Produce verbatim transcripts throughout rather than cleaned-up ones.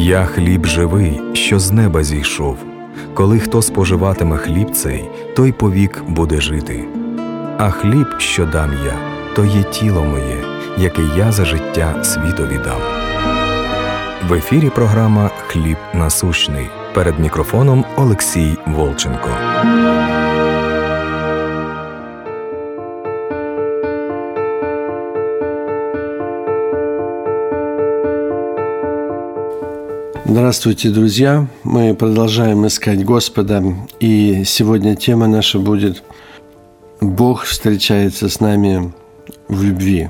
«Я хліб живий, що з неба зійшов. Коли хто споживатиме хліб цей, той повік буде жити. А хліб, що дам я, то є тіло моє, яке я за життя світові дам». В ефірі програма «Хліб насущний». Перед мікрофоном Олексій Волченко. Здравствуйте, друзья! Мы продолжаем искать Господа, и сегодня тема наша будет «Бог встречается с нами в любви».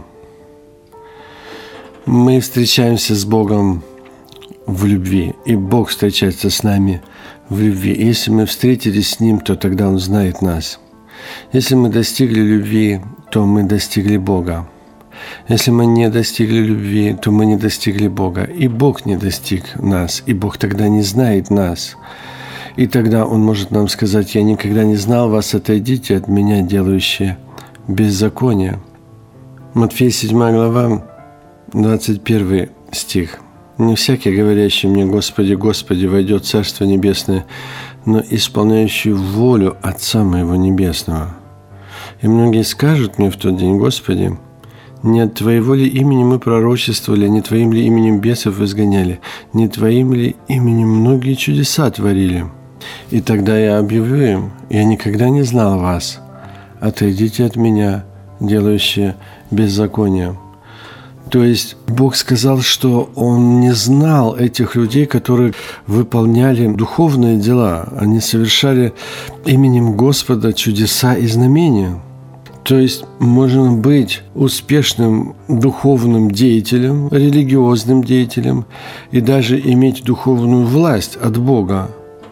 Мы встречаемся с Богом в любви, и Бог встречается с нами в любви. И если мы встретились с Ним, то тогда Он знает нас. Если мы достигли любви, то мы достигли Бога. Если мы не достигли любви, то мы не достигли Бога. И Бог не достиг нас, и Бог тогда не знает нас. И тогда Он может нам сказать: «Я никогда не знал вас, отойдите от Меня, делающие беззаконие». Матфея седьмая глава, двадцать первый стих. «Не всякий, говорящий мне: Господи, Господи, войдет в Царство Небесное, но исполняющий волю Отца Моего Небесного. И многие скажут мне в тот день: Господи, не от Твоего ли имени мы пророчествовали, не Твоим ли именем бесов изгоняли, не Твоим ли именем многие чудеса творили? И тогда я объявлю им: я никогда не знал вас, отойдите от Меня, делающие беззаконие». То есть Бог сказал, что Он не знал этих людей, которые выполняли духовные дела. Они совершали именем Господа чудеса и знамения. То есть можно быть успешным духовным деятелем, религиозным деятелем и даже иметь духовную власть от Бога.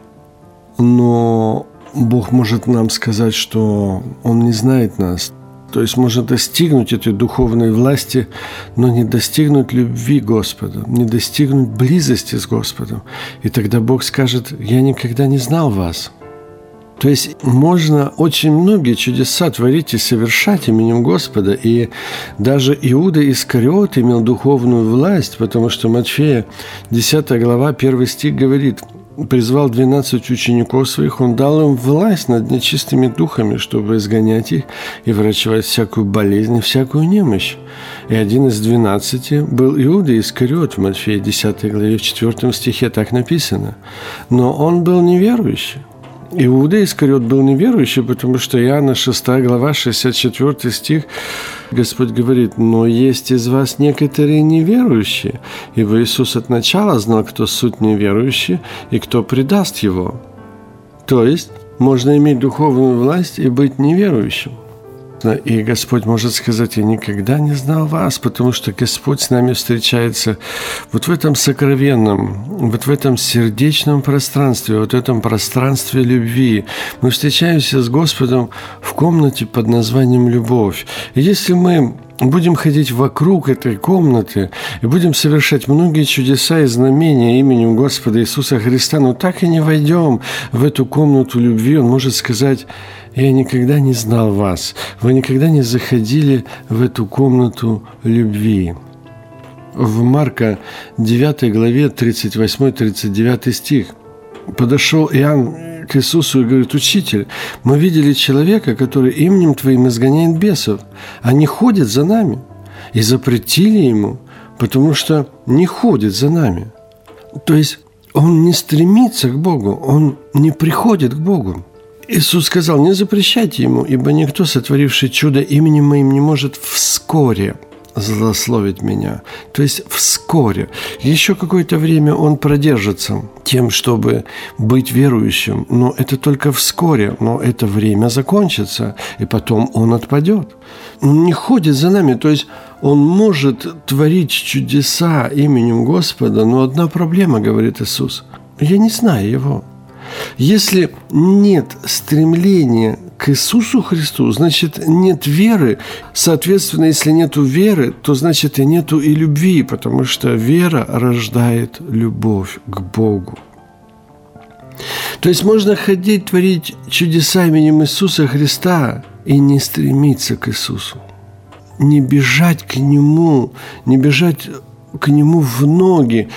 Но Бог может нам сказать, что Он не знает нас. То есть можно достигнуть этой духовной власти, но не достигнуть любви Господа, не достигнуть близости с Господом. И тогда Бог скажет: «Я никогда не знал вас». То есть можно очень многие чудеса творить и совершать именем Господа. И даже Иуда Искариот имел духовную власть, потому что Матфея, десятая глава, первый стих говорит: «Призвал двенадцать учеников своих, Он дал им власть над нечистыми духами, чтобы изгонять их и врачевать всякую болезнь и всякую немощь». И один из двенадцати был Иуда Искариот. В Матфея десятой главе, в четвёртом стихе так написано. Но он был неверующий. Иуда Искариот был неверующий, потому что Иоанна шестая глава, шестьдесят четвёртый стих, Господь говорит: «Но есть из вас некоторые неверующие, ибо Иисус от начала знал, кто суть неверующий и кто предаст Его». То есть можно иметь духовную власть и быть неверующим. И Господь может сказать: «Я никогда не знал вас», потому что Господь с нами встречается вот в этом сокровенном, вот в этом сердечном пространстве, вот в этом пространстве любви. Мы встречаемся с Господом в комнате под названием «Любовь». И если мы будем ходить вокруг этой комнаты и будем совершать многие чудеса и знамения именем Господа Иисуса Христа, но так и не войдем в эту комнату любви, Он может сказать: «Я никогда не знал вас, вы никогда не заходили в эту комнату любви». В Марка девятой главе, тридцать восьмой тридцать девятый стих, подошел Иоанн к Иисусу и говорит: «Учитель, мы видели человека, который именем Твоим изгоняет бесов. Они ходят за нами». И запретили ему, потому что не ходит за нами. То есть он не стремится к Богу, он не приходит к Богу. Иисус сказал: «Не запрещайте ему, ибо никто, сотворивший чудо именем Моим, не может вскоре злословить Меня». То есть вскоре. Еще какое-то время он продержится тем, чтобы быть верующим, но это только вскоре, но это время закончится, и потом он отпадет. Он не ходит за нами, то есть он может творить чудеса именем Господа, но одна проблема, говорит Иисус: «Я не знаю Его». Если нет стремления к Иисусу Христу, значит, нет веры. Соответственно, если нету веры, то значит и нету и любви, потому что вера рождает любовь к Богу. То есть можно ходить, творить чудеса именем Иисуса Христа и не стремиться к Иисусу, не бежать к Нему, не бежать к Нему в ноги,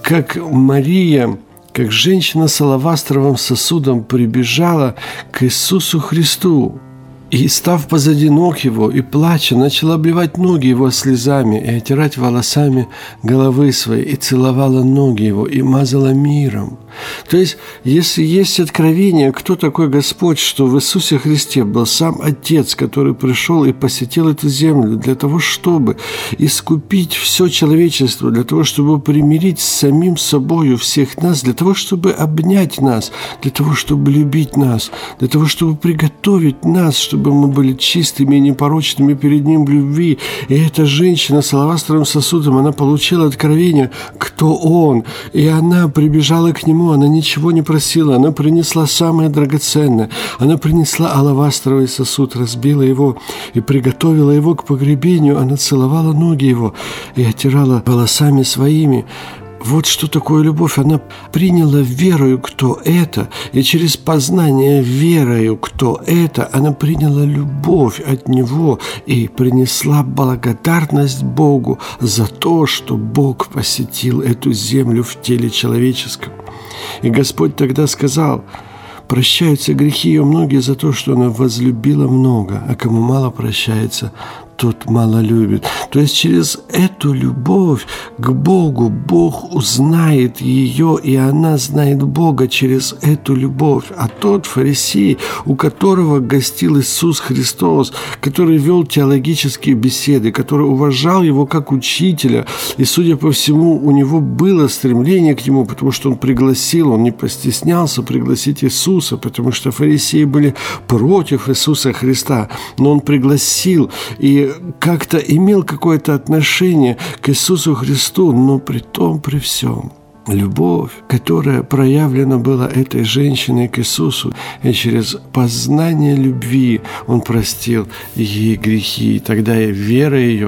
как Мария, как женщина с алавастровым сосудом прибежала к Иисусу Христу и, став позади ног Его и плача, начала обливать ноги Его слезами и отирать волосами головы своей, и целовала ноги Его, и мазала миром. То есть, если есть откровение, кто такой Господь, что в Иисусе Христе был сам Отец, который пришел и посетил эту землю для того, чтобы искупить все человечество, для того, чтобы примирить с самим собою всех нас, для того, чтобы обнять нас, для того, чтобы любить нас, для того, чтобы приготовить нас, чтобы мы были чистыми и непорочными перед Ним в любви. И эта женщина с алавастровым сосудом, она получила откровение, кто Он, и она прибежала к Нему. Она ничего не просила, она принесла самое драгоценное. Она принесла алавастровый сосуд, разбила его и приготовила его к погребению. Она целовала ноги Его и оттирала волосами своими. Вот что такое любовь. Она приняла верою, кто это, и через познание верою, кто это, она приняла любовь от Него и принесла благодарность Богу за то, что Бог посетил эту землю в теле человеческом. И Господь тогда сказал: прощаются грехи ее многие за то, что она возлюбила много, а кому мало прощается, тот мало любит. То есть через эту любовь к Богу Бог узнает ее, и она знает Бога через эту любовь. А тот фарисей, у которого гостил Иисус Христос, который вел теологические беседы, который уважал Его как учителя, и, судя по всему, у него было стремление к Нему, потому что он пригласил, он не постеснялся пригласить Иисуса, потому что фарисеи были против Иисуса Христа, но он пригласил и как-то имел какое-то отношение к Иисусу Христу, но при том, при всем, любовь, которая проявлена была этой женщиной к Иисусу, и через познание любви Он простил ей грехи, и тогда и вера ее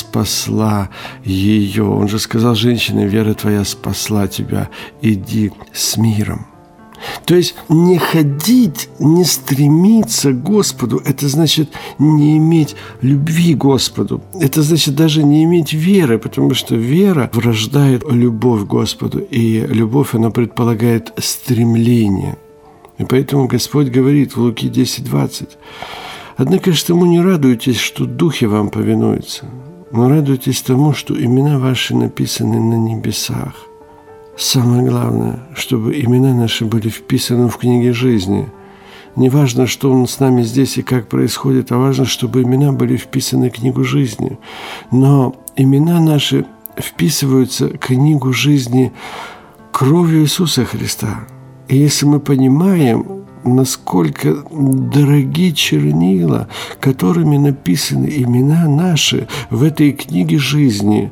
спасла ее. Он же сказал женщине: вера твоя спасла тебя, иди с миром. То есть не ходить, не стремиться к Господу, это значит не иметь любви к Господу. Это значит даже не иметь веры, потому что вера врождает любовь к Господу, и любовь, она предполагает стремление. И поэтому Господь говорит в Луки десять двадцать: «Однако ж тому не радуйтесь, что духи вам повинуются, но радуйтесь тому, что имена ваши написаны на небесах». Самое главное, чтобы имена наши были вписаны в книге жизни. Не важно, что он с нами здесь и как происходит, а важно, чтобы имена были вписаны в книгу жизни. Но имена наши вписываются в книгу жизни кровью Иисуса Христа. И если мы понимаем, насколько дороги чернила, которыми написаны имена наши в этой книге жизни,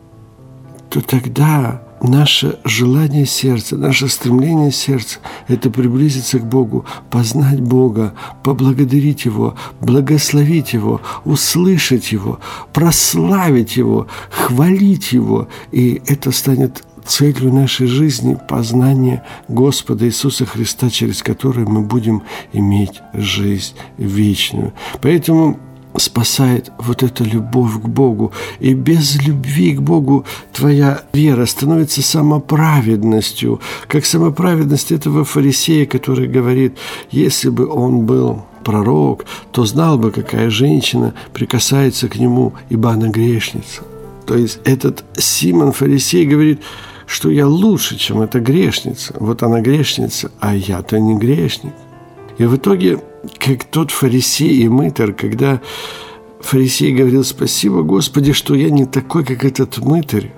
то тогда наше желание сердца, наше стремление сердца – это приблизиться к Богу, познать Бога, поблагодарить Его, благословить Его, услышать Его, прославить Его, хвалить Его. И это станет целью нашей жизни – познание Господа Иисуса Христа, через который мы будем иметь жизнь вечную. Поэтому спасает вот эта любовь к Богу. И без любви к Богу твоя вера становится самоправедностью, как самоправедность этого фарисея, который говорит: если бы он был пророк, то знал бы, какая женщина прикасается к нему, ибо она грешница. То есть этот Симон фарисей говорит, что я лучше, чем эта грешница. Вот она грешница, а я-то не грешник. И в итоге, как тот фарисей и мытарь, когда фарисей говорил: спасибо, Господи, что я не такой, как этот мытарь,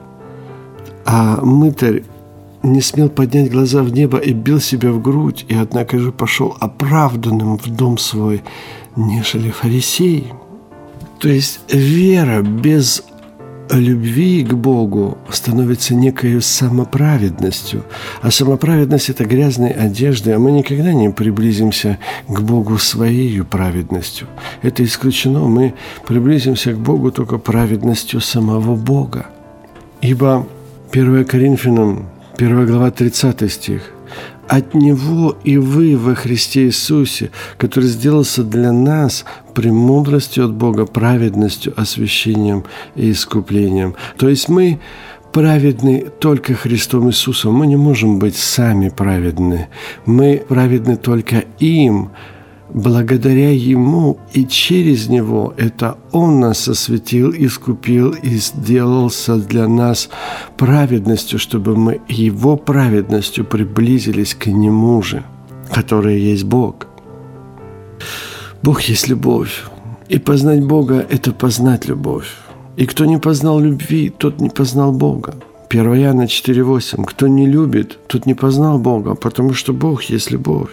а мытарь не смел поднять глаза в небо и бил себя в грудь, и однако же пошел оправданным в дом свой, нежели фарисей. То есть вера без любви к Богу становится некой самоправедностью. А самоправедность – это грязные одежды, а мы никогда не приблизимся к Богу своей праведностью. Это исключено. Мы приблизимся к Богу только праведностью самого Бога. Ибо первое Коринфянам, первая глава, тридцатый стих: «От Него и вы во Христе Иисусе, который сделался для нас премудростью от Бога, праведностью, освящением и искуплением». То есть мы праведны только Христом Иисусом. Мы не можем быть сами праведны. Мы праведны только им, благодаря Ему и через Него. Это Он нас осветил, искупил и сделался для нас праведностью, чтобы мы Его праведностью приблизились к Нему же, который есть Бог. Бог есть любовь. И познать Бога – это познать любовь. И кто не познал любви, тот не познал Бога. первое Иоанна четыре восемь. Кто не любит, тот не познал Бога, потому что Бог есть любовь.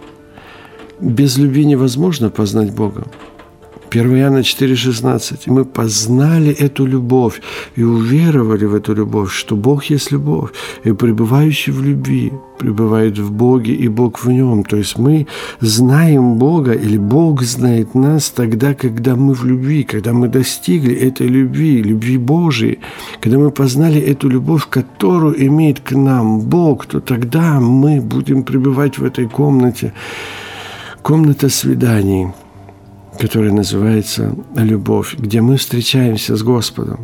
Без любви невозможно познать Бога. первое Иоанна четыре шестнадцать. Мы познали эту любовь и уверовали в эту любовь, что Бог есть любовь, и пребывающий в любви пребывает в Боге, и Бог в нем. То есть мы знаем Бога, или Бог знает нас тогда, когда мы в любви, когда мы достигли этой любви, любви Божией, когда мы познали эту любовь, которую имеет к нам Бог, то тогда мы будем пребывать в этой комнате. Комната свиданий, которая называется «Любовь», где мы встречаемся с Господом.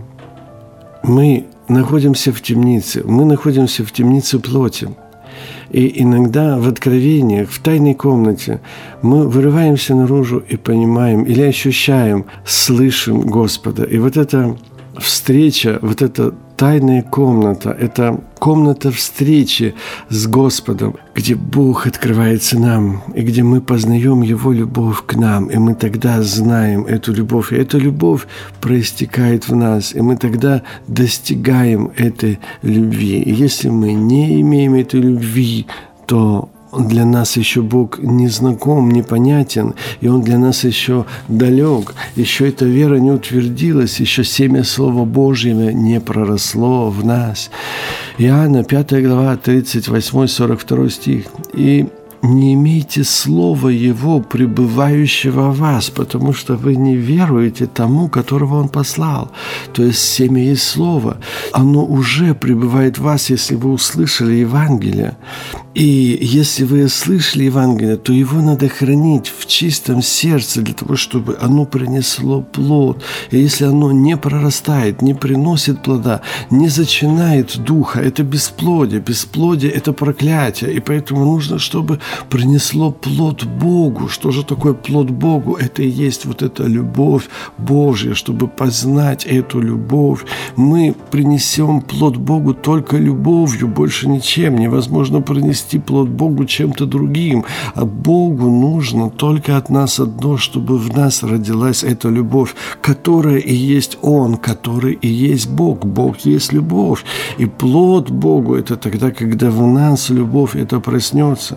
Мы находимся в темнице, мы находимся в темнице плоти. И иногда в откровениях, в тайной комнате мы вырываемся наружу и понимаем или ощущаем, слышим Господа. И вот эта встреча, вот эта тайная комната, это комната встречи с Господом, где Бог открывается нам, и где мы познаем Его любовь к нам, и мы тогда знаем эту любовь, и эта любовь проистекает в нас, и мы тогда достигаем этой любви. И если мы не имеем этой любви, то для нас еще Бог не знаком, непонятен, и Он для нас еще далек, еще эта вера не утвердилась, еще семя Слова Божьего не проросло в нас. Иоанна, пятая глава, тридцать восьмой сорок второй стих. «И не имейте слова Его, пребывающего в вас, потому что вы не веруете тому, которого Он послал». То есть семя есть Слово. Оно уже пребывает в вас, если вы услышали Евангелие. И если вы слышали Евангелие, то его надо хранить в чистом сердце для того, чтобы оно принесло плод. И если оно не прорастает, не приносит плода, не зачинает духа, это бесплодие. Бесплодие – это проклятие. И поэтому нужно, чтобы принесло плод Богу. Что же такое плод Богу? Это и есть вот эта любовь Божья. Чтобы познать эту любовь, мы принесем плод Богу только любовью, больше ничем. Невозможно принести плод Богу чем-то другим. А Богу нужно только от нас одно, чтобы в нас родилась эта любовь, которая и есть Он, который и есть Бог. Бог есть любовь. И плод Богу – это тогда, когда в нас любовь это проснется.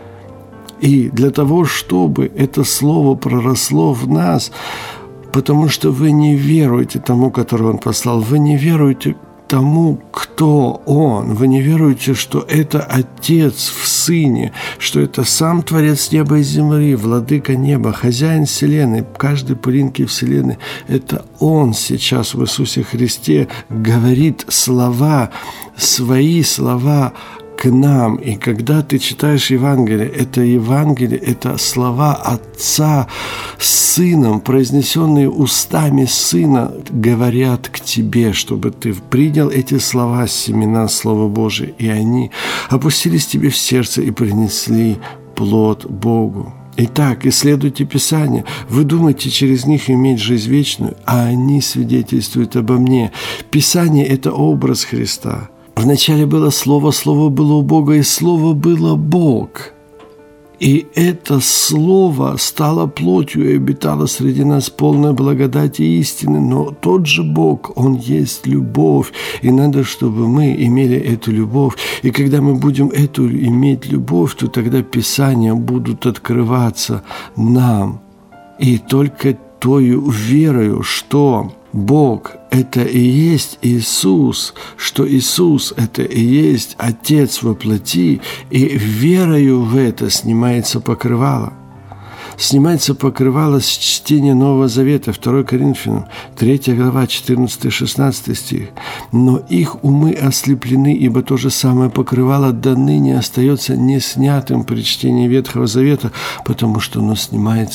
И для того, чтобы это слово проросло в нас, потому что вы не веруете тому, которого Он послал, вы не веруете тому, кто Он. Вы не веруете, что это Отец в Сыне, что это сам Творец неба и земли, Владыка неба, Хозяин вселенной, каждой пылинки вселенной. Это Он сейчас в Иисусе Христе говорит слова, свои слова к нам. И когда ты читаешь Евангелие, это Евангелие, это слова Отца с Сыном, произнесенные устами Сына, говорят к тебе, чтобы ты принял эти слова, семена Слова Божия, и они опустились тебе в сердце и принесли плод Богу. Итак, исследуйте Писание. Вы думаете через них иметь жизнь вечную, а они свидетельствуют обо мне. Писание – это образ Христа. Вначале было Слово, Слово было у Бога, и Слово было Бог. И это Слово стало плотью и обитало среди нас полной благодати и истины. Но тот же Бог, Он есть любовь. И надо, чтобы мы имели эту любовь. И когда мы будем эту иметь любовь, то тогда Писания будут открываться нам. И только тою верою, что Бог – это и есть Иисус, что Иисус – это и есть Отец во плоти, и верою в это снимается покрывало. Снимается покрывало с чтения Нового Завета, второе Коринфянам, третья глава, четырнадцатый-шестнадцатый стих. «Но их умы ослеплены, ибо то же самое покрывало до ныне остается не снятым при чтении Ветхого Завета, потому что оно снимается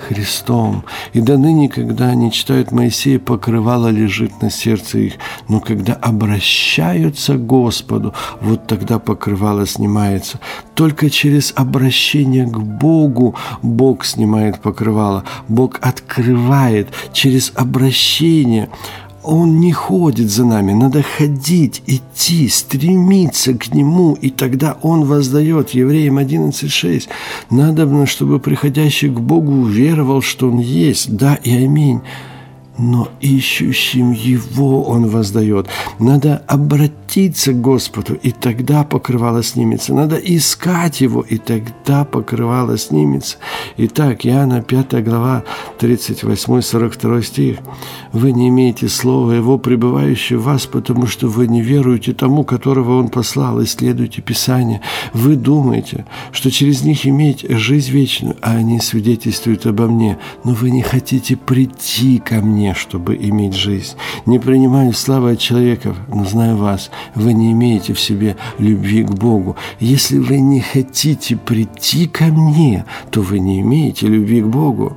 Христом. И до ныне, когда они читают Моисея, покрывало лежит на сердце их. Но когда обращаются к Господу, вот тогда покрывало снимается. Только через обращение к Богу Бог снимает покрывало. Бог открывает через обращение. Он не ходит за нами, надо ходить, идти, стремиться к Нему, и тогда Он воздает. Евреям одиннадцать шесть. Надобно, чтобы приходящий к Богу уверовал, что Он есть, да и аминь. Но ищущим Его Он воздает. Надо обратиться к Господу, и тогда покрывало снимется. Надо искать Его, и тогда покрывало снимется. Итак, Иоанна пятая глава, тридцать восьмой сорок второй стих. «Вы не имеете слова Его, пребывающего в вас, потому что вы не веруете тому, которого Он послал, исследуете Писание. Вы думаете, что через них имеете жизнь вечную, а они свидетельствуют обо мне. Но вы не хотите прийти ко мне, чтобы иметь жизнь. Не принимаю славы от человеков, но знаю вас. Вы не имеете в себе любви к Богу. Если вы не хотите прийти ко мне, то вы не имеете любви к Богу».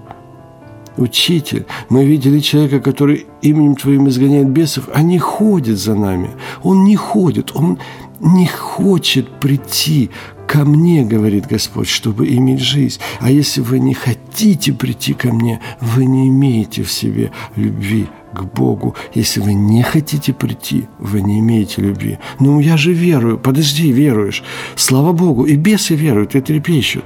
Учитель, мы видели человека, который именем Твоим изгоняет бесов, а не ходит за нами. Он не ходит, он не хочет прийти ко мне, говорит Господь, чтобы иметь жизнь. А если вы не хотите прийти ко мне, вы не имеете в себе любви к Богу. Если вы не хотите прийти, вы не имеете любви. Ну, я же верую. Подожди, веруешь. Слава Богу. И бесы веруют, и трепещут.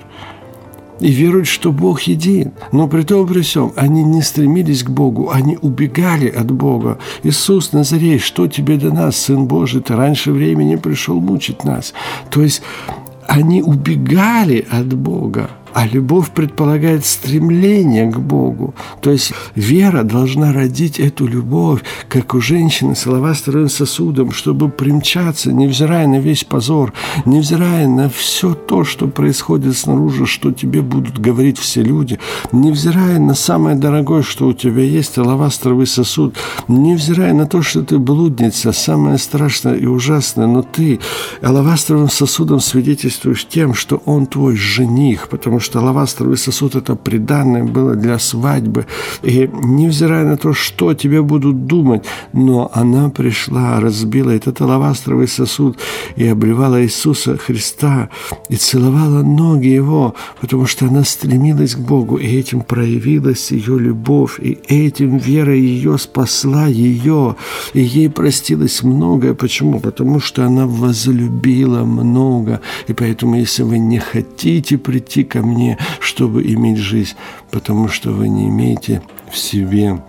И веруют, что Бог един. Но при том, при всем, они не стремились к Богу, они убегали от Бога. Иисус Назарей, что тебе до нас, Сын Божий, ты раньше времени пришел мучить нас. То есть они убегали от Бога. А любовь предполагает стремление к Богу. То есть вера должна родить эту любовь, как у женщины с алавастровым сосудом, чтобы примчаться, невзирая на весь позор, невзирая на все то, что происходит снаружи, что тебе будут говорить все люди, невзирая на самое дорогое, что у тебя есть, алавастровый сосуд, невзирая на то, что ты блудница, самое страшное и ужасное, но ты алавастровым сосудом свидетельствуешь тем, что он твой жених, потому что алавастровый сосуд – это приданное было для свадьбы. И невзирая на то, что тебе будут думать, но она пришла, разбила этот алавастровый сосуд и обливала Иисуса Христа, и целовала ноги Его, потому что она стремилась к Богу, и этим проявилась ее любовь, и этим вера ее спасла ее, и ей простилось многое. Почему? Потому что она возлюбила много, и поэтому, если вы не хотите прийти ко мне, чтобы иметь жизнь, потому что вы не имеете в себе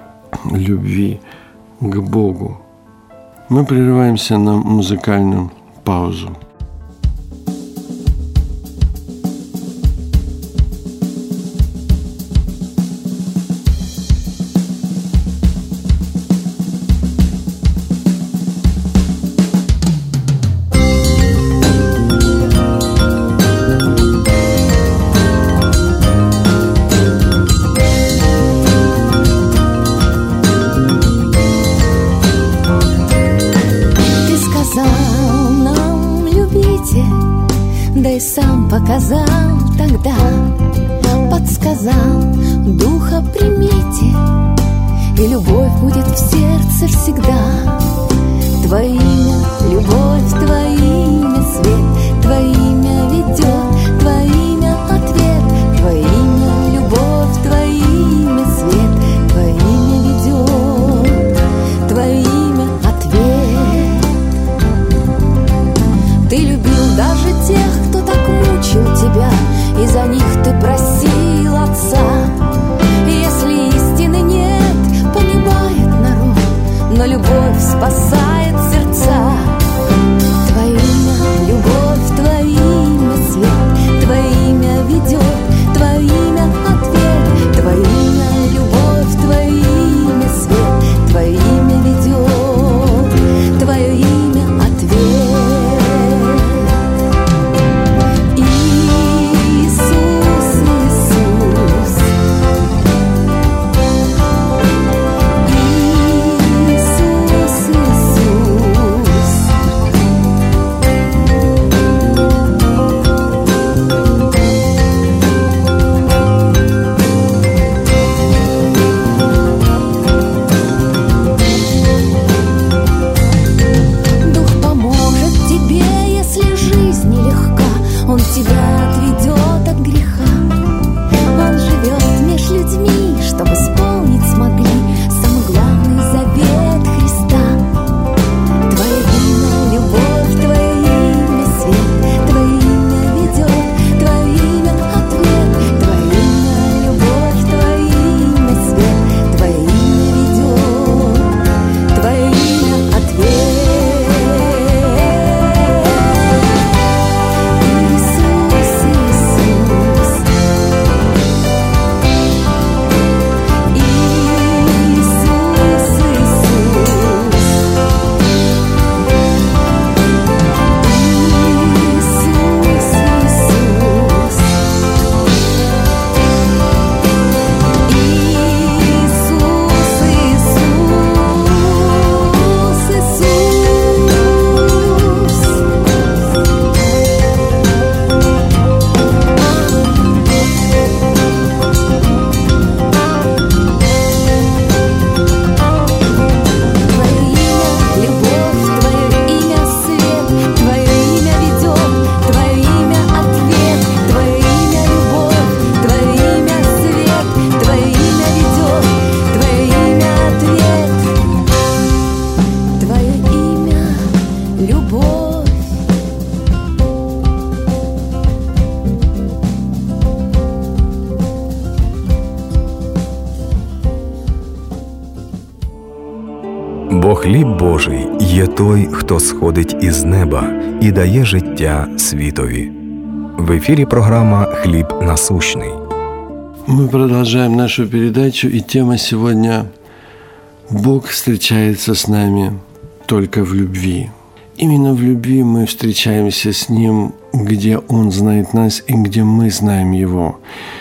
любви к Богу. Мы прерываемся на музыкальную паузу. Сам показал тогда, подсказал, духа примите, и любовь будет в сердце всегда. Твое имя — любовь, Твое имя — свет, Твое имя ведет, Твое имя — ответ, Твое имя — любовь, Твое имя — свет, Твое имя ведет, Твое имя — ответ. Ты любил даже тех, кто так мучил тебя, и за них ты просил Отца. Если истины нет, погибает народ, но любовь спасает сердца. Твое имя — любовь, Твое имя — свет, Твое имя ведет, Твое имя — ответ, Твое имя — любовь, Твое имя — свет, Твое имя ведет, Твое имя — ответ. Иисус, любовь. Бо хліб Божий є той, хто сходить із неба і дає життя світові. В ефірі програма «Хліб насущний». Мы продолжаем нашу передачу, и тема сегодня «Бог встречается с нами только в любви». Именно в любви мы встречаемся с Ним, где Он знает нас и где мы знаем Его.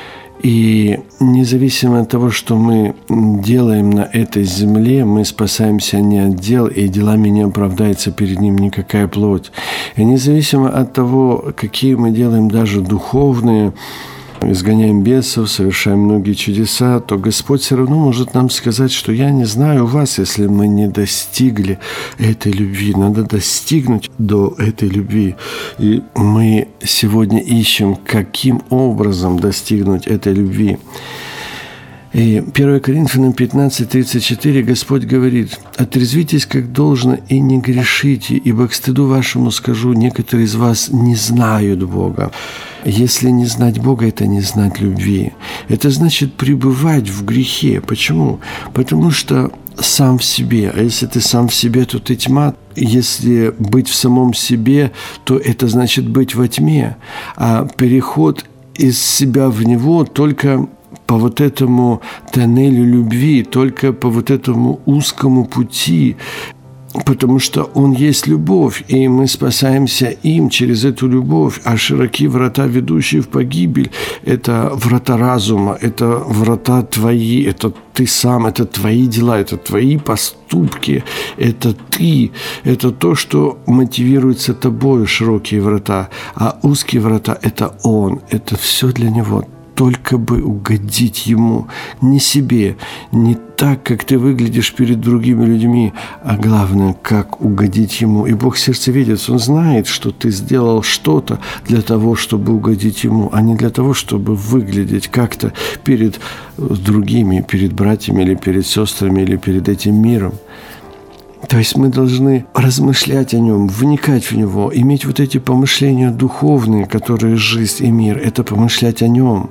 И независимо от того, что мы делаем на этой земле, мы спасаемся не от дел, и делами не оправдается перед Ним никакая плоть. И независимо от того, какие мы делаем даже духовные, изгоняем бесов, совершаем многие чудеса, то Господь все равно может нам сказать, что я не знаю вас, если мы не достигли этой любви. Надо достигнуть до этой любви. И мы сегодня ищем, каким образом достигнуть этой любви. И первое Коринфянам пятнадцать тридцать четыре Господь говорит: «Отрезвитесь, как должно, и не грешите, ибо к стыду вашему скажу, некоторые из вас не знают Бога». Если не знать Бога, это не знать любви. Это значит пребывать в грехе. Почему? Потому что сам в себе. А если ты сам в себе, то ты тьма. Если быть в самом себе, то это значит быть во тьме. А переход из себя в него только по вот этому тоннелю любви, только по вот этому узкому пути, потому что Он есть любовь, и мы спасаемся им через эту любовь, а широки врата, ведущие в погибель, это врата разума, это врата твои, это ты сам, это твои дела, это твои поступки, это ты, это то, что мотивируется тобою, широкие врата, а узкие врата – это Он, это все для Него. Только бы угодить Ему, не себе, не так, как ты выглядишь перед другими людьми, а главное, как угодить Ему. И Бог сердцеведец, Он знает, что ты сделал что-то для того, чтобы угодить Ему, а не для того, чтобы выглядеть как-то перед другими, перед братьями или перед сестрами, или перед этим миром. То есть мы должны размышлять о Нем, вникать в Него, иметь вот эти помышления духовные, которые жизнь и мир, это помышлять о Нем.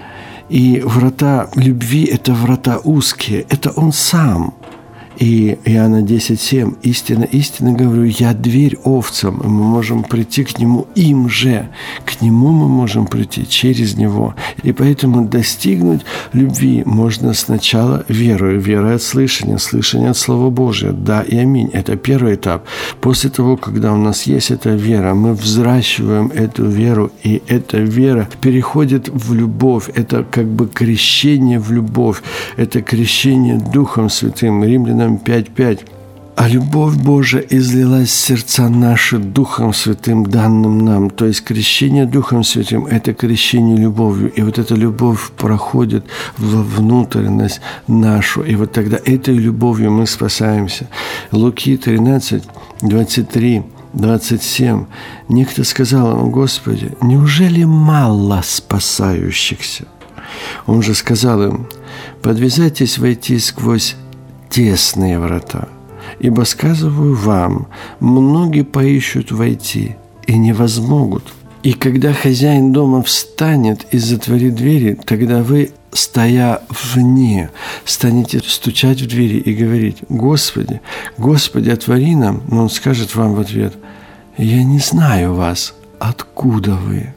И врата любви – это врата узкие, это Он Сам. И Иоанна десять семь: «Истинно, истинно говорю, я дверь овцам». И мы можем прийти к Нему им же. К Нему мы можем прийти через Него. И поэтому достигнуть любви можно сначала верою. Верой от слышания, слышание от Слова Божия. Да и аминь. Это первый этап. После того, когда у нас есть эта вера, мы взращиваем эту веру, и эта вера переходит в любовь. Это как бы крещение в любовь. Это крещение Духом Святым. Римлянам пять пять. А любовь Божия излилась в сердца наши Духом Святым, данным нам. То есть крещение Духом Святым – это крещение любовью. И вот эта любовь проходит во внутренность нашу. И вот тогда этой любовью мы спасаемся. Луки тринадцать двадцать три двадцать семь. Некто сказал ему: «Господи, неужели мало спасающихся?» Он же сказал им: «Подвязайтесь войти сквозь тесные врата, ибо, сказываю вам, многие поищут войти и не возмогут. И когда хозяин дома встанет и затворит двери, тогда вы, стоя вне, станете стучать в двери и говорить: Господи, Господи, отвори нам». Но он скажет вам в ответ: «Я не знаю вас, откуда вы?»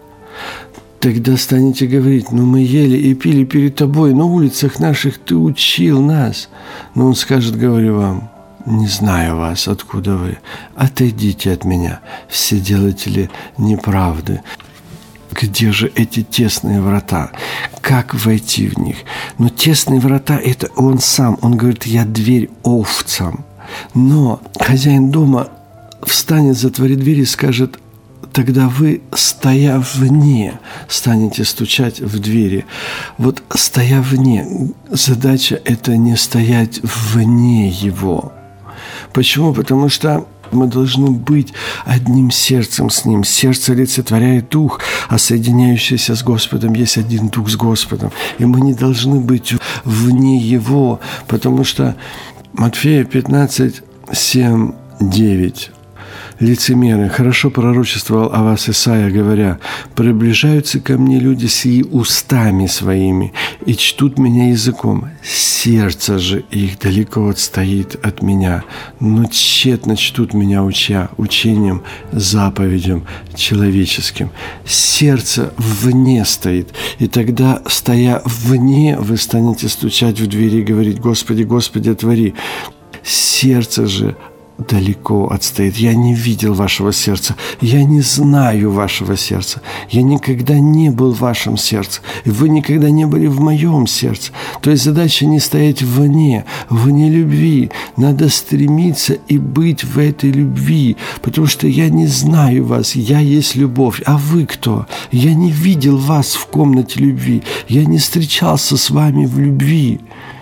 Тогда станете говорить: «Ну, мы ели и пили перед Тобой, на улицах наших Ты учил нас». Но Он скажет, говорю вам: «Не знаю вас, откуда вы. Отойдите от меня, все делатели неправды». Где же эти тесные врата? Как войти в них? Но тесные врата – это Он Сам. Он говорит: «Я дверь овцам». Но хозяин дома встанет, затворит дверь и скажет: тогда вы, стоя вне, станете стучать в двери. Вот стоя вне, задача – это не стоять вне Его. Почему? Потому что мы должны быть одним сердцем с Ним. Сердце олицетворяет Дух, а соединяющийся с Господом есть один Дух с Господом. И мы не должны быть вне Его, потому что Матфея пятнадцать семь девять. лицемеры. Хорошо пророчествовал о вас Исаия, говоря: «Приближаются ко мне люди сии устами своими и чтут меня языком. Сердце же их далеко отстоит от меня, но тщетно чтут меня, уча учением, заповедям человеческим». Сердце вне стоит. И тогда, стоя вне, вы станете стучать в двери и говорить: «Господи, Господи, отвори». Сердце же далеко отстоит. Я не видел вашего сердца. Я не знаю вашего сердца. Я никогда не был в вашем сердце. И вы никогда не были в моем сердце. То есть задача не стоять вне, вне любви. Надо стремиться и быть в этой любви. Потому что я не знаю вас. Я есть любовь. А вы кто? Я не видел вас в комнате любви. Я не встречался с вами в любви.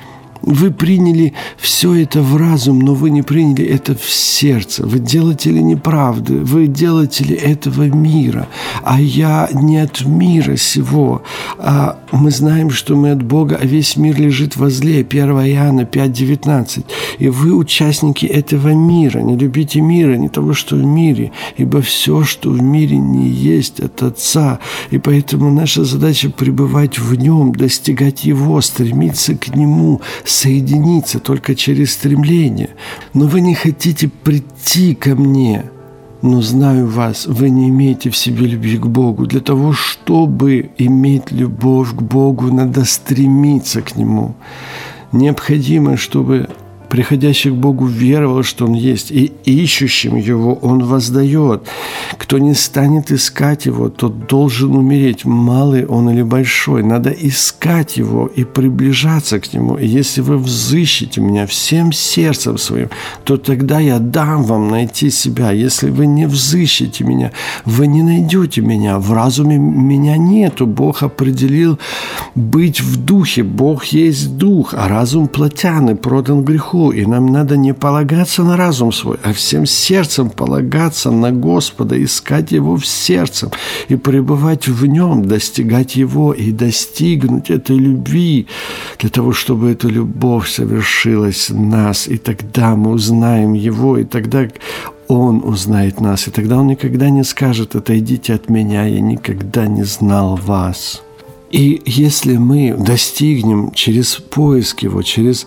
Вы приняли все это в разум, но вы не приняли это в сердце. Вы делатели неправды, вы делатели этого мира. А я не от мира сего. А мы знаем, что мы от Бога, а весь мир лежит возле. первое Иоанна пять девятнадцать. И вы участники этого мира. Не любите мира, не того, что в мире. Ибо все, что в мире не есть, от Отца. И поэтому наша задача пребывать в Нем, достигать Его, стремиться к Нему, соединиться только через стремление. Но вы не хотите прийти ко мне. Но знаю вас, вы не имеете в себе любви к Богу. Для того, чтобы иметь любовь к Богу, надо стремиться к Нему. Необходимо, чтобы приходящий к Богу веровал, что Он есть, и ищущим Его Он воздает. Кто не станет искать Его, тот должен умереть, малый он или большой. Надо искать Его и приближаться к Нему. И если вы взыщете Меня всем сердцем своим, то тогда Я дам вам найти себя. Если вы не взыщете Меня, вы не найдете Меня. В разуме Меня нету. Бог определил быть в духе. Бог есть дух, а разум плотяный, продан греху. И нам надо не полагаться на разум свой, а всем сердцем полагаться на Господа, искать Его в сердце и пребывать в Нем, достигать Его и достигнуть этой любви, для того, чтобы эта любовь совершилась в нас. И тогда мы узнаем Его, и тогда Он узнает нас, и тогда Он никогда не скажет: «Отойдите от Меня, я никогда не знал вас». И если мы достигнем через поиск Его, через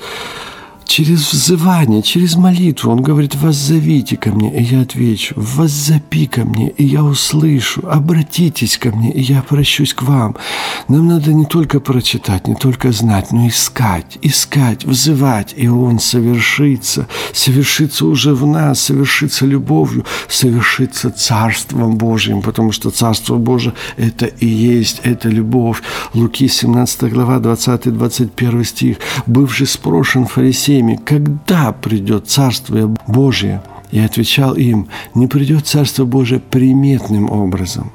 Через взывание, через молитву. Он говорит: «Воззовите ко мне, и я отвечу. Воззопи ко мне, и я услышу. Обратитесь ко мне, и я обращусь к вам». Нам надо не только прочитать, не только знать, но искать, искать, взывать. И Он совершится. Совершится уже в нас, совершится любовью, совершится Царством Божьим. Потому что Царство Божие – это и есть, это любовь. Луки семнадцатая глава, двадцатый двадцать первый стих. «Бывший спрошен фарисеем: когда придет Царствие Божие?» И отвечал им: не придет Царство Божие приметным образом.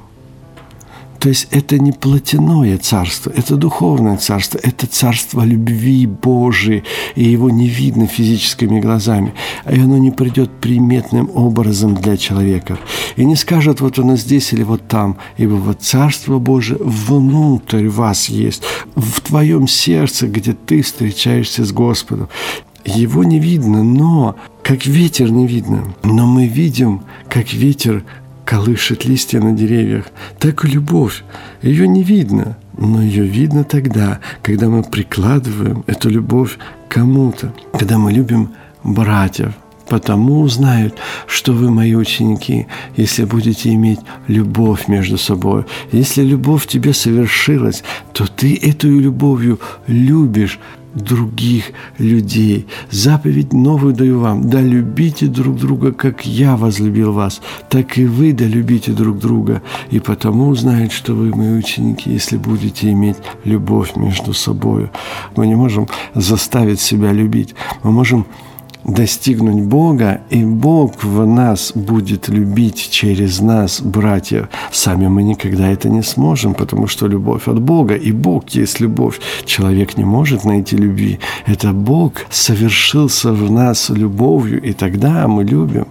То есть это не плотяное царство, это духовное царство, это царство любви Божией, и его не видно физическими глазами, и оно не придет приметным образом для человека. И не скажет: вот оно здесь или вот там, ибо вот Царство Божие внутрь вас есть, в твоем сердце, где ты встречаешься с Господом. Его не видно, но как ветер не видно, но мы видим, как ветер колышет листья на деревьях. Так и любовь. Ее не видно, но ее видно тогда, когда мы прикладываем эту любовь к кому-то, когда мы любим братьев. Потому узнают, что вы мои ученики, если будете иметь любовь между собой. Если любовь в тебе совершилась, то ты эту любовью любишь других людей. Заповедь новую даю вам: да любите друг друга, как я возлюбил вас, так и вы да любите друг друга. И потому узнают, что вы мои ученики, если будете иметь любовь между собой. Мы не можем заставить себя любить. Мы можем достигнуть Бога, и Бог в нас будет любить через нас, братья. Сами мы никогда это не сможем, потому что любовь от Бога, и Бог есть любовь. Человек не может найти любви. Это Бог совершился в нас любовью, и тогда мы любим.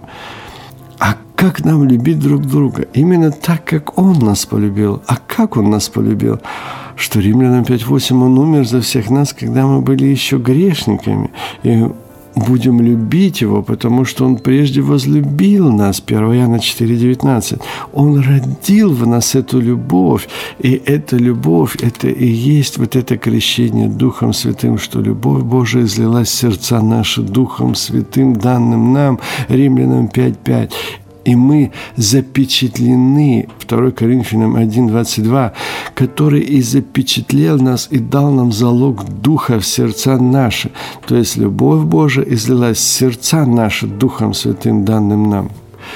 А как нам любить друг друга? Именно так, как Он нас полюбил. А как Он нас полюбил? Что Римлянам пять восемь: Он умер за всех нас, когда мы были еще грешниками. И будем любить Его, потому что Он прежде возлюбил нас, первое Иоанна четыре девятнадцать. Он родил в нас эту любовь, и эта любовь, это и есть вот это крещение Духом Святым, что любовь Божия излилась в сердца наши Духом Святым, данным нам, Римлянам пять пять. И мы запечатлены, второе Коринфянам один двадцать два, который и запечатлел нас, и дал нам залог Духа в сердца наши. То есть любовь Божия излилась в сердца наши Духом Святым, данным нам.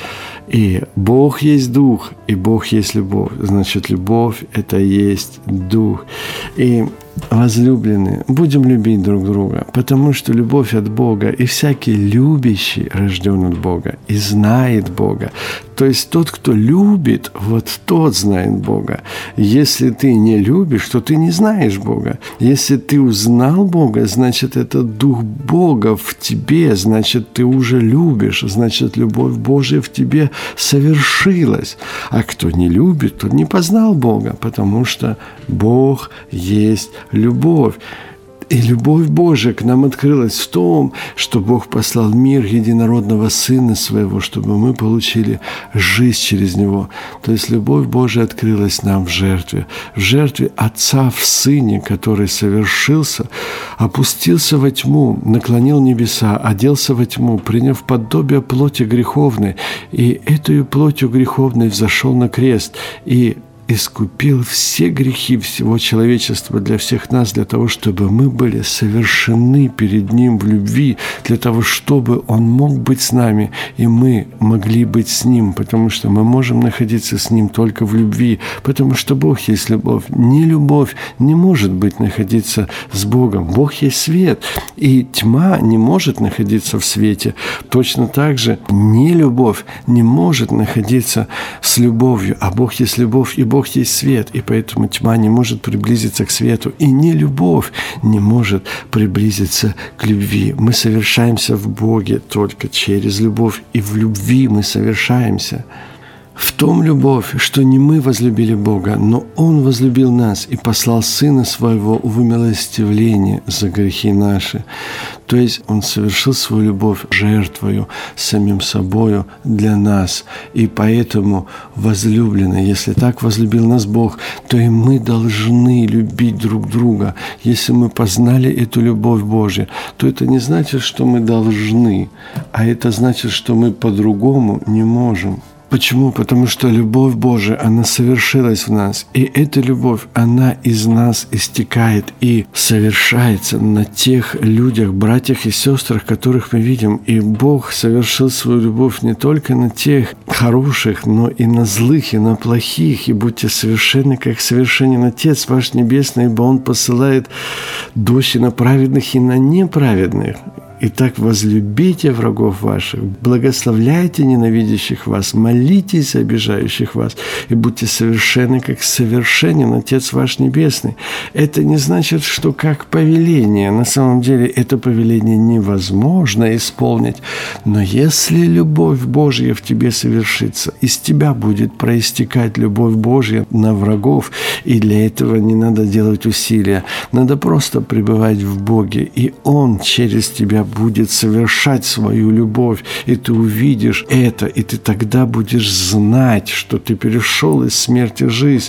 И Бог есть Дух, и Бог есть любовь. Значит, любовь – это есть Дух. И, возлюбленные, будем любить друг друга, потому что любовь от Бога, и всякий любящий рожден от Бога и знает Бога. То есть тот, кто любит, вот тот знает Бога. Если ты не любишь, то ты не знаешь Бога. Если ты узнал Бога, значит, это Дух Бога в тебе, значит, ты уже любишь, значит, любовь Божия в тебе совершилась. А кто не любит, тот не познал Бога, потому что Бог есть любовь. И любовь Божия к нам открылась в том, что Бог послал в мир единородного Сына Своего, чтобы мы получили жизнь через Него. То есть любовь Божия открылась нам в жертве. В жертве Отца в Сыне, который совершился, опустился во тьму, наклонил небеса, оделся во тьму, приняв подобие плоти греховной. И этой плотью греховной взошел на крест. И искупил все грехи всего человечества для всех нас, для того, чтобы мы были совершены перед Ним в любви, для того, чтобы Он мог быть с нами, и мы могли быть с Ним, потому что мы можем находиться с Ним только в любви, потому что Бог есть любовь. Не любовь не может быть находиться с Богом. Бог есть свет, и тьма не может находиться в свете. Точно так же не любовь не может находиться с любовью, а Бог есть любовь, и Бог есть свет, и поэтому тьма не может приблизиться к свету, и не любовь не может приблизиться к любви. Мы совершаемся в Боге только через любовь, и в любви мы совершаемся. В том любовь, что не мы возлюбили Бога, но Он возлюбил нас и послал Сына Своего в умилостивление за грехи наши. То есть Он совершил свою любовь жертвою, самим собою для нас. И поэтому, возлюбленные, если так возлюбил нас Бог, то и мы должны любить друг друга. Если мы познали эту любовь Божью, то это не значит, что мы должны, а это значит, что мы по-другому не можем. Почему? Потому что любовь Божия, она совершилась в нас. И эта любовь, она из нас истекает и совершается на тех людях, братьях и сестрах, которых мы видим. И Бог совершил свою любовь не только на тех хороших, но и на злых, и на плохих. И будьте совершенны, как совершенен Отец ваш Небесный, ибо Он посылает дождь и на праведных, и на неправедных. Итак, возлюбите врагов ваших, благословляйте ненавидящих вас, молитесь обижающих вас, и будьте совершенны, как совершенен Отец ваш Небесный. Это не значит, что как повеление. На самом деле это повеление невозможно исполнить. Но если любовь Божья в тебе совершится, из тебя будет проистекать любовь Божья на врагов, и для этого не надо делать усилия. Надо просто пребывать в Боге, и Он через тебя будет совершать свою любовь, и ты увидишь это, и ты тогда будешь знать, что ты перешел из смерти в жизнь.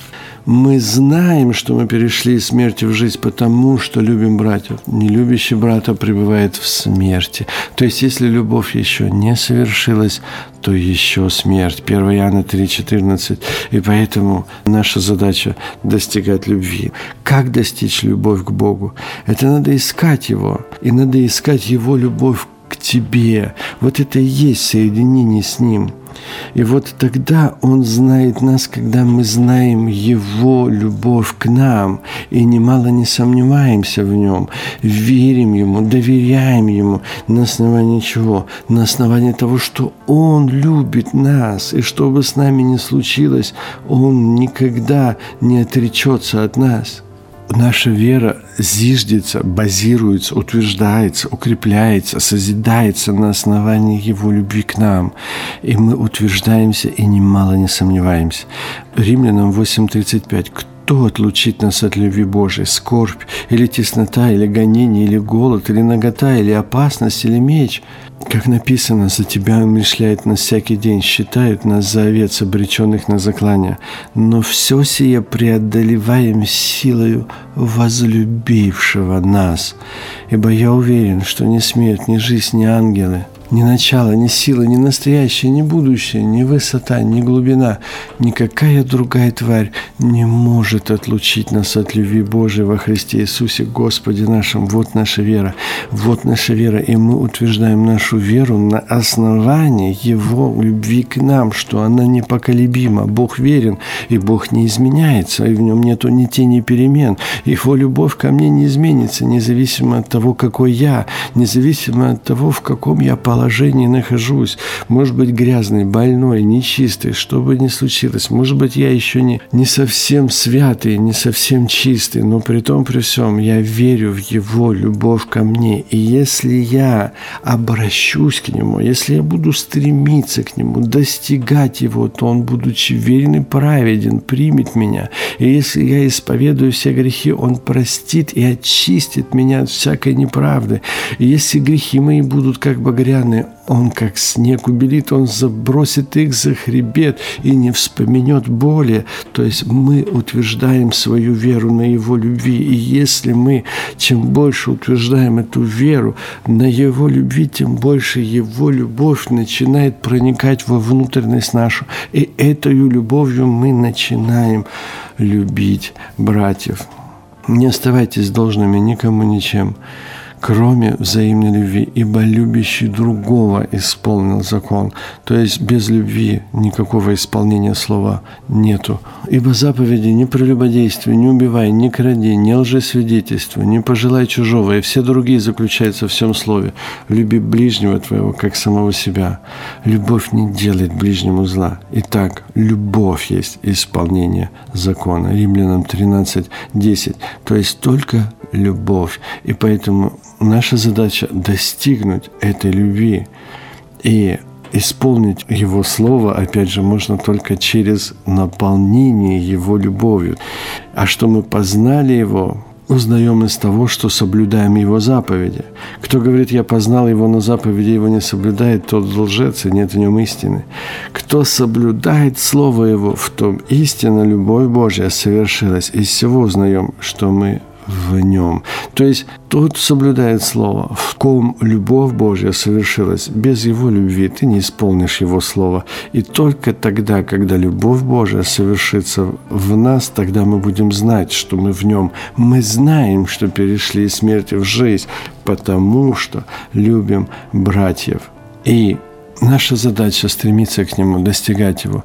Мы знаем, что мы перешли из смерти в жизнь, потому что любим братьев. Нелюбящий брата пребывает в смерти. То есть, если любовь еще не совершилась, то еще смерть. первое Иоанна три четырнадцать. И поэтому наша задача – достигать любви. Как достичь любовь к Богу? Это надо искать Его. И надо искать Его любовь к тебе. Вот это и есть соединение с Ним. И вот тогда Он знает нас, когда мы знаем Его любовь к нам, и немало не сомневаемся в Нем, верим Ему, доверяем Ему. На основании чего? На основании того, что Он любит нас, и что бы с нами ни случилось, Он никогда не отречется от нас. Наша вера зиждется, базируется, утверждается, укрепляется, созидается на основании Его любви к нам. И мы утверждаемся и немало не сомневаемся. Римлянам восемь тридцать пять. Кто отлучит нас от любви Божией? Скорбь, или теснота, или гонение, или голод, или нагота, или опасность, или меч? Как написано, за Тебя умерщвляют нас всякий день, считают нас за овец, обреченных на заклание. Но все сие преодолеваем силою возлюбившего нас. Ибо я уверен, что ни смерть, ни жизнь, ни ангелы, ни начало, ни сила, ни настоящее, ни будущее, ни высота, ни глубина, никакая другая тварь не может отлучить нас от любви Божией во Христе Иисусе Господе нашим. Вот наша вера, вот наша вера, и мы утверждаем нашу веру на основании Его любви к нам, что она непоколебима. Бог верен, и Бог не изменяется, и в Нем нету ни тени перемен. Его любовь ко мне не изменится, независимо от того, какой я, независимо от того, в каком я положении положении нахожусь, может быть, грязный, больной, нечистый, что бы ни случилось, может быть, я еще не, не совсем святый, не совсем чистый, но при том, при всем, я верю в Его любовь ко мне, и если я обращусь к Нему, если я буду стремиться к Нему, достигать Его, то Он, будучи верен и праведен, примет меня, и если я исповедую все грехи, Он простит и очистит меня от всякой неправды, и если грехи мои будут как багряные, Он, как снег, убелит, Он забросит их за хребет и не вспоминет боли. То есть мы утверждаем свою веру на Его любви. И если мы, чем больше утверждаем эту веру на Его любви, тем больше Его любовь начинает проникать во внутренность нашу. И этой любовью мы начинаем любить братьев. Не оставайтесь должными никому ничем, кроме взаимной любви, ибо любящий другого исполнил закон. То есть без любви никакого исполнения слова нету. Ибо заповеди: не прелюбодействуй, не убивай, не кради, не лжесвидетельствуй, не пожелай чужого, и все другие заключаются в всем слове. Люби ближнего твоего, как самого себя. Любовь не делает ближнему зла. Итак, любовь есть исполнение закона. Римлянам тринадцать десять. То есть только любовь. И поэтому наша задача достигнуть этой любви и исполнить Его Слово, опять же, можно только через наполнение Его любовью. А что мы познали Его, узнаем из того, что соблюдаем Его заповеди. Кто говорит: я познал Его, но заповеди Его не соблюдает, тот лжец, и нет в нем истины. Кто соблюдает Слово Его, в том истинно любовь Божья совершилась. Из всего узнаем, что мы в Нем. То есть тот соблюдает Слово, в ком любовь Божья совершилась. Без Его любви ты не исполнишь Его Слово. И только тогда, когда любовь Божья совершится в нас, тогда мы будем знать, что мы в Нем. Мы знаем, что перешли из смерти в жизнь, потому что любим братьев. И наша задача — стремиться к Нему, достигать Его,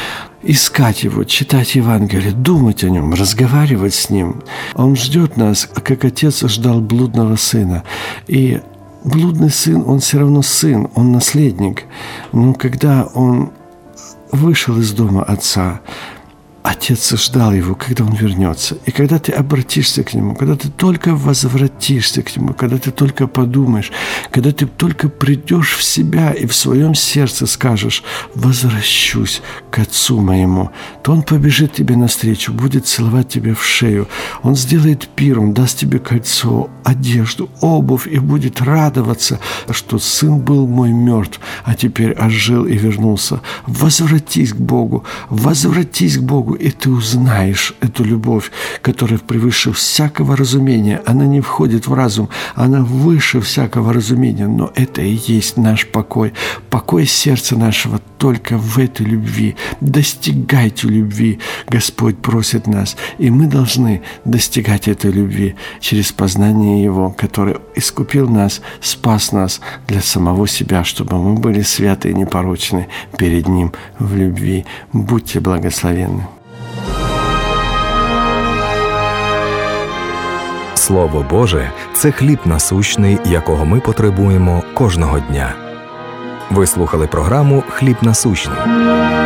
искать Его, читать Евангелие, думать о Нем, разговаривать с Ним. Он ждет нас, как отец ждал блудного сына. И блудный сын, он все равно сын, он наследник. Но когда он вышел из дома отца, отец ждал его, когда он вернется. И когда ты обратишься к нему, когда ты только возвратишься к нему, когда ты только подумаешь, когда ты только придешь в себя и в своем сердце скажешь: возвращусь к отцу моему, то он побежит тебе навстречу, будет целовать тебя в шею. Он сделает пир, он даст тебе кольцо, одежду, обувь и будет радоваться, что сын был мой мертв, а теперь ожил и вернулся. Возвратись к Богу, возвратись к Богу, и ты узнаешь эту любовь, которая превыше всякого разумения. Она не входит в разум, она выше всякого разумения, но это и есть наш покой. Покой сердца нашего только в этой любви. Достигайте любви, Господь просит нас, и мы должны достигать этой любви через познание Его, который искупил нас, спас нас для самого себя, чтобы мы были святы и непорочны перед Ним в любви. Будьте благословенны. Слово Боже – це хліб насущний, якого ми потребуємо кожного дня. Ви слухали програму «Хліб насущний».